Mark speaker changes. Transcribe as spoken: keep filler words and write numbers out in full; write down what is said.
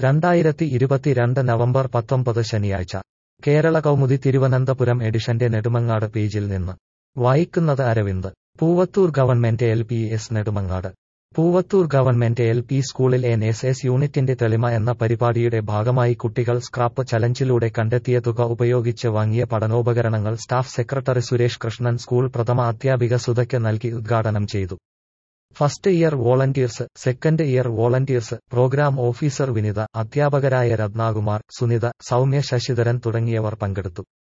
Speaker 1: രണ്ടായിരത്തി ഇരുപത്തിരണ്ട് നവംബർ പത്തൊമ്പത് ശനിയാഴ്ച കേരള കൗമുദി തിരുവനന്തപുരം എഡിഷന്റെ നെടുമങ്ങാട് പേജിൽ നിന്ന് വായിക്കുന്നത് Aravind. Poovathur government L P S Nedumangad. Poovathur government L P സ്കൂളിൽ എൻ എസ് എസ് യൂണിറ്റിന്റെ തെളിമ എന്ന പരിപാടിയുടെ ഭാഗമായി കുട്ടികൾ സ്ക്രാപ്പ് ചലഞ്ചിലൂടെ കണ്ടെത്തിയ തുക ഉപയോഗിച്ച് വാങ്ങിയ പഠനോപകരണങ്ങൾ staff secretary Suresh Krishnan school പ്രഥമ അധ്യാപിക സുധയ്ക്ക് നൽകി ഉദ്ഘാടനം ചെയ്തു. First year volunteers, second year volunteers, programme officer Vinitha, അധ്യാപകരായ രത്നാകുമാർ, സുനിത, സൗമ്യ, ശശിധരൻ തുടങ്ങിയവർ പങ്കെടുത്തു.